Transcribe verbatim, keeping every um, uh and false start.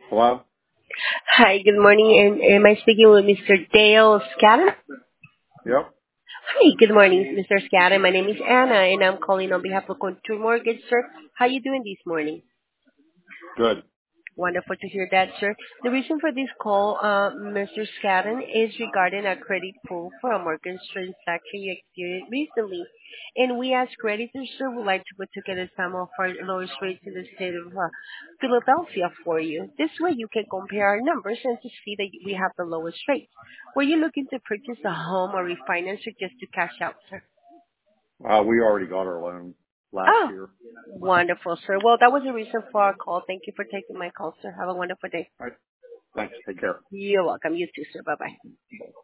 Hello? Hi, good morning. And am I speaking with Mister Dale Scatter? Yep. Hi, good morning, Mister Scatter. My name is Anna, and I'm calling on behalf of Contour Mortgage, sir. How you doing this morning? Good. Wonderful to hear that, sir. The reason for this call, uh, Mister Scadden, is regarding a credit pull for a mortgage transaction you experienced recently. And we as creditors, sir, would like to put together some of our lowest rates in the state of uh, Philadelphia for you. This way you can compare our numbers and to see that we have the lowest rates. Were you looking to purchase a home or refinance or just to cash out, sir? Uh, we already got our loan last Oh, year. wonderful, sir. Well, that was the reason for our call. Thank you for taking my call, sir. Have a wonderful day. All right. Thanks. Take care. You're welcome. You too, sir. Bye-bye.